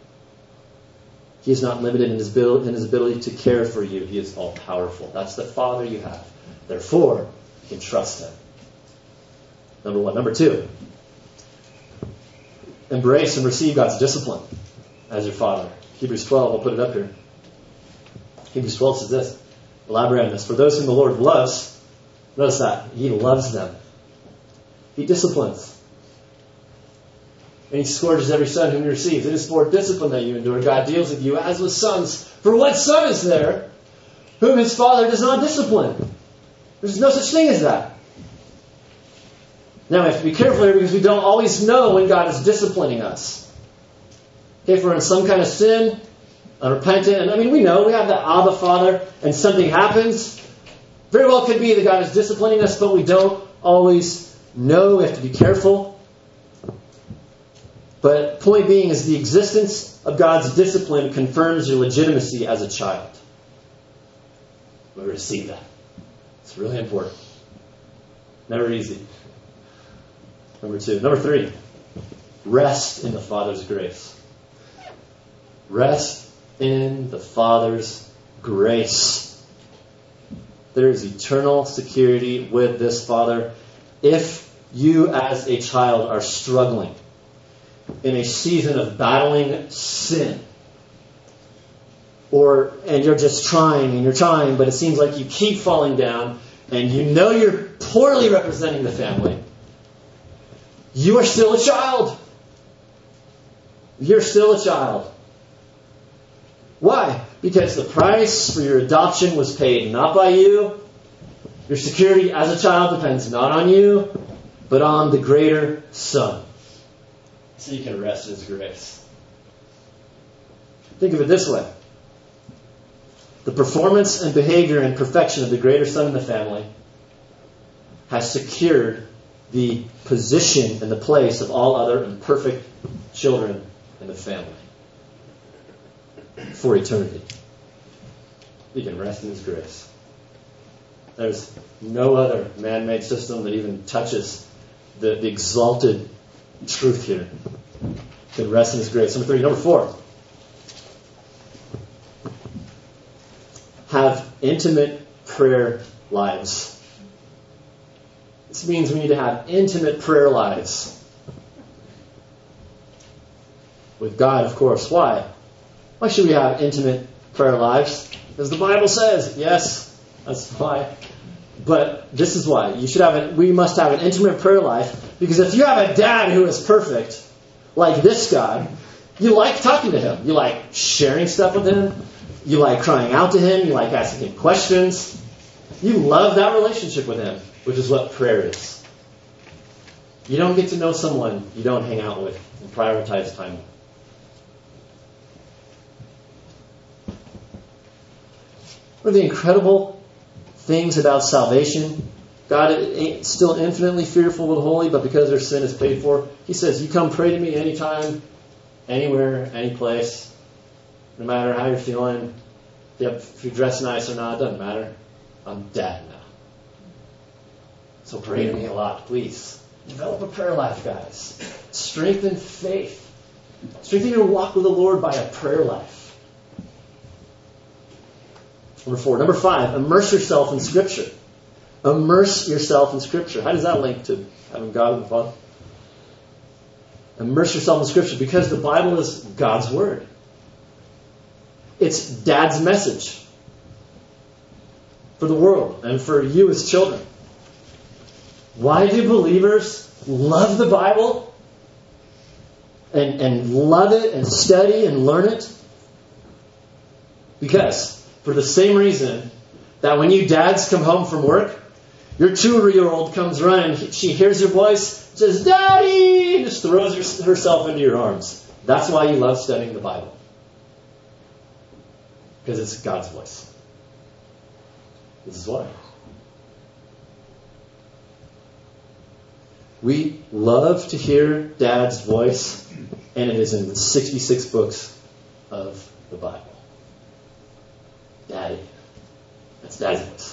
He is not limited in His ability to care for you. He is all-powerful. That's the Father you have. Therefore, you can trust Him. Number 1. Number 2. Embrace and receive God's discipline as your Father. Hebrews 12, I'll put it up here. Hebrews 12 says this. Elaborate on this. For those whom the Lord loves, notice that. He loves them. He disciplines. And He scourges every son whom He receives. It is for discipline that you endure. God deals with you as with sons. For what son is there whom his father does not discipline? There's no such thing as that. Now we have to be careful here, because we don't always know when God is disciplining us. Okay, if we're in some kind of sin, unrepentant, and we know we have that Abba Father, and something happens. Very well could be that God is disciplining us, but we don't always know. We have to be careful. But point being is the existence of God's discipline confirms your legitimacy as a child. We receive that. It's really important. Never easy. Number 2. Number 3. Rest in the Father's grace. Rest in the Father's grace. There is eternal security with this Father. If you as a child are struggling in a season of battling sin, and you're just trying, but it seems like you keep falling down, and you know you're poorly representing the family, you are still a child. You're still a child. Why? Because the price for your adoption was paid not by you. Your security as a child depends not on you, but on the greater Son. So you can rest in His grace. Think of it this way. The performance and behavior and perfection of the greater Son in the family has secured the position and the place of all other imperfect children in the family for eternity. You can rest in His grace. There's no other man-made system that even touches the exalted truth here. You can rest in His grace. Number 3. Number 4. Have intimate prayer lives. This means we need to have intimate prayer lives. with God, of course. Why? Why should we have intimate prayer lives? Because the Bible says, yes, that's why. But this is why. We must have an intimate prayer life, because if you have a dad who is perfect, like this guy, you like talking to him. You like sharing stuff with him. You like crying out to him. You like asking him questions. You love that relationship with him, which is what prayer is. You don't get to know someone you don't hang out with and prioritize time with. One of the incredible things about salvation, God ain't still infinitely fearful with the holy, but because their sin is paid for, He says, you come pray to me anytime, anywhere, any place, no matter how you're feeling, if you dress nice or not, it doesn't matter. I'm dead now. So pray to me a lot, please. Develop a prayer life, guys. Strengthen faith. Strengthen your walk with the Lord by a prayer life. Number 4. Number 5, immerse yourself in Scripture. Immerse yourself in Scripture. How does that link to having God and the Father? Immerse yourself in Scripture because the Bible is God's Word. It's Dad's message for the world and for you as children. Why do believers love the Bible and love it and study and learn it? Because for the same reason that when you dads come home from work, your 2-year-old comes running, she hears your voice, says, "Daddy!" and just throws herself into your arms. That's why you love studying the Bible. Because it's God's voice. This is why. We love to hear Dad's voice, and it is in the 66 books of the Bible. Daddy. That's Dad's voice.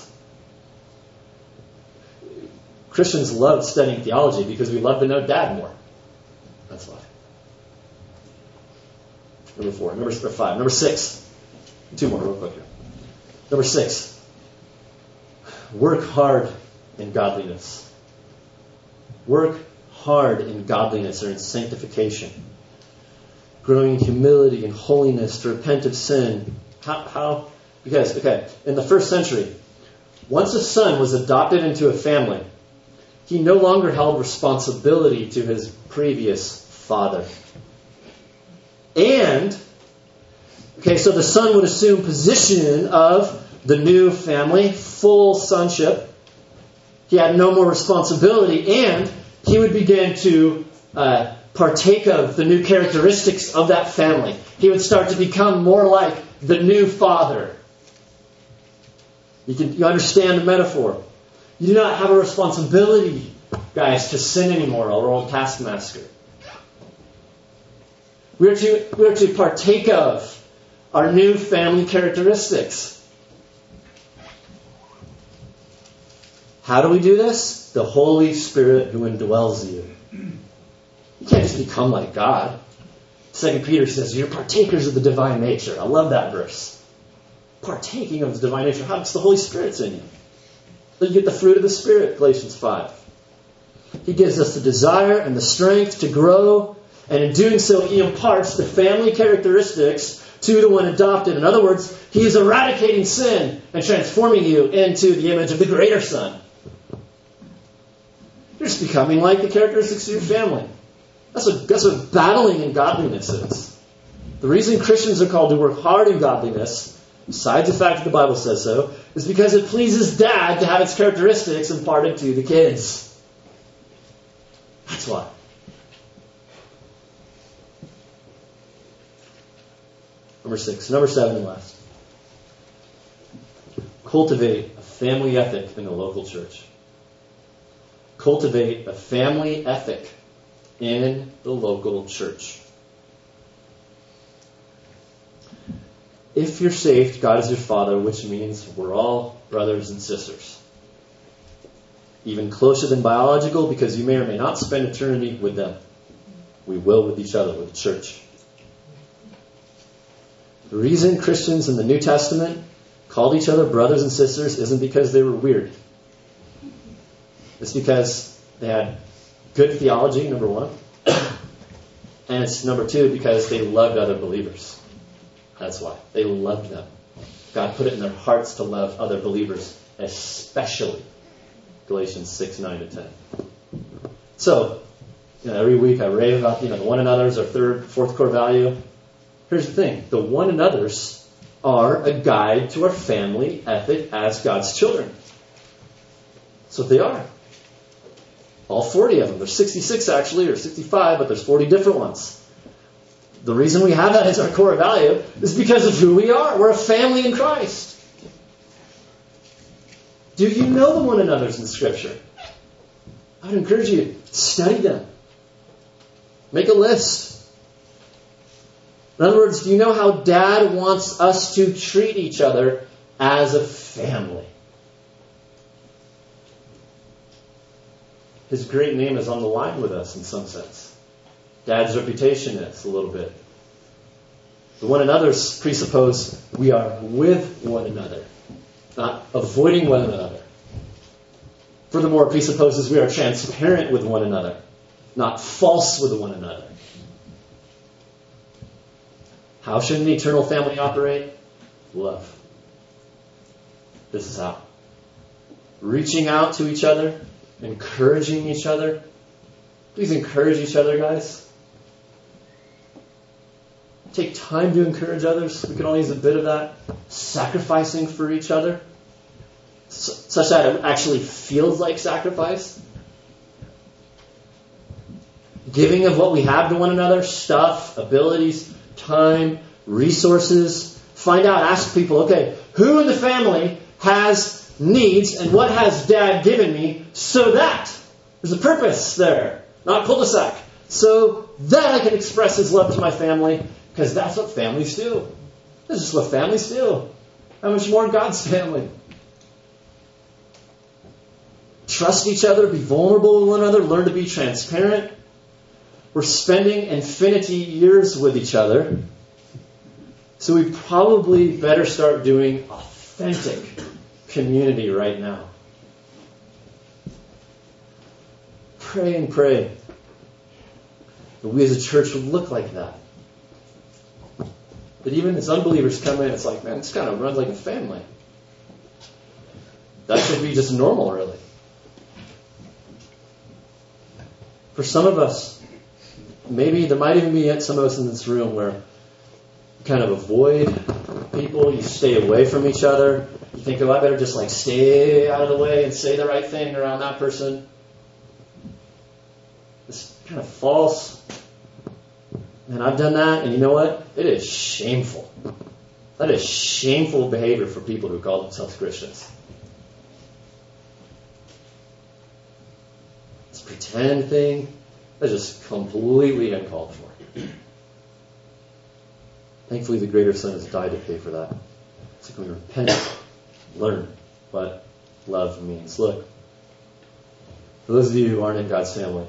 Christians love studying theology because we love to know Dad more. That's why. Number 4. Number 5. Number 6. 2 more real quick here. Number 6. Work hard in godliness. Work hard in godliness or in sanctification. Growing in humility and holiness to repent of sin. How? Because, in the first century, once a son was adopted into a family, he no longer held responsibility to his previous father. And, so the son would assume position of the new family, full sonship. He had no more responsibility, and he would begin to partake of the new characteristics of that family. He would start to become more like the new father. You understand the metaphor. You do not have a responsibility, guys, to sin anymore, our old taskmaster. We are to partake of our new family characteristics. How do we do this? The Holy Spirit who indwells you. You can't just become like God. 2 Peter says, you're partakers of the divine nature. I love that verse. Partaking of the divine nature. How? It's the Holy Spirit's in you. You get the fruit of the Spirit, Galatians 5. He gives us the desire and the strength to grow, and in doing so, He imparts the family characteristics to the one adopted. In other words, He is eradicating sin and transforming you into the image of the greater Son. You're just becoming like the characteristics of your family. That's what battling in godliness is. The reason Christians are called to work hard in godliness, besides the fact that the Bible says so, is because it pleases Dad to have its characteristics imparted to the kids. That's why. Number 6. Number 7 and last. Cultivate a family ethic in the local church. Cultivate a family ethic in the local church. If you're saved, God is your Father, which means we're all brothers and sisters. Even closer than biological, because you may or may not spend eternity with them. We will with each other, with the church. The reason Christians in the New Testament called each other brothers and sisters isn't because they were weird. It's because they had good theology, number 1. And it's number 2, because they loved other believers. That's why. They loved them. God put it in their hearts to love other believers, especially. Galatians 6, 9 to 10. So, every week I rave about, the one another's our third, fourth core value. Here's the thing. The one another's are a guide to our family ethic as God's children. That's what they are. All 40 of them. There's 66 actually, or 65, but there's 40 different ones. The reason we have that as our core value is because of who we are. We're a family in Christ. Do you know the one another's in Scripture? I would encourage you to study them. Make a list. In other words, do you know how Dad wants us to treat each other as a family? His great name is on the line with us in some sense. Dad's reputation is a little bit. The one another's presuppose we are with one another, not avoiding one another. Furthermore, it presupposes we are transparent with one another, not false with one another. How should an eternal family operate? Love. This is how. Reaching out to each other, encouraging each other. Please encourage each other, guys. Take time to encourage others. We can all use a bit of that. Sacrificing for each other, such that it actually feels like sacrifice. Giving of what we have to one another, stuff, abilities, time, resources. Find out, ask people, okay, who in the family has needs and what has Dad given me so that there's a purpose there, not cul-de-sac, so that I can express His love to my family, because that's what families do. This is what families do. How much more God's family? Trust each other, be vulnerable with one another, learn to be transparent. We're spending infinity years with each other, so we probably better start doing authentic community right now. Pray and pray that we as a church would look like that. That even as unbelievers come in, it's like, man, this kind of runs like a family. That should be just normal, really. For some of us, maybe there might even be some of us in this room where you kind of avoid people, you stay away from each other. You think, oh, I better just stay out of the way and say the right thing around that person. It's kind of false. And I've done that, and you know what? It is shameful. That is shameful behavior for people who call themselves Christians. This pretend thing, that's just completely uncalled for. Thankfully, the greater Son has died to pay for that. So can we repent, learn what love means. Look, for those of you who aren't in God's family,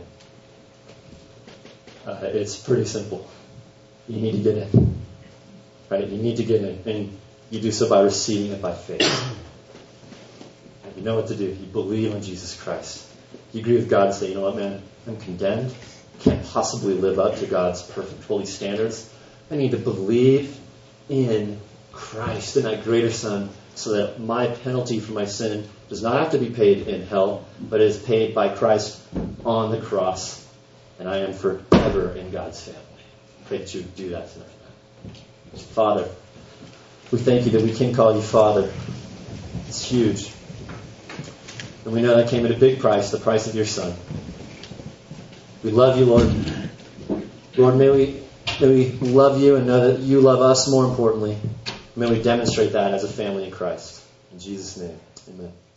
it's pretty simple. You need to get in. Right? You need to get in. And you do so by receiving it by faith. And you know what to do. You believe in Jesus Christ. You agree with God and say, you know what, man? I'm condemned. Can't possibly live up to God's perfect holy standards. I need to believe in Christ and that greater Son so that my penalty for my sin does not have to be paid in hell, but is paid by Christ on the cross. And I am forever in God's family. Pray that you do that tonight. Father, we thank you that we can call you Father. It's huge. And we know that came at a big price, the price of your Son. We love you, Lord. Lord, may we love you and know that you love us more importantly. May we demonstrate that as a family in Christ. In Jesus' name, amen.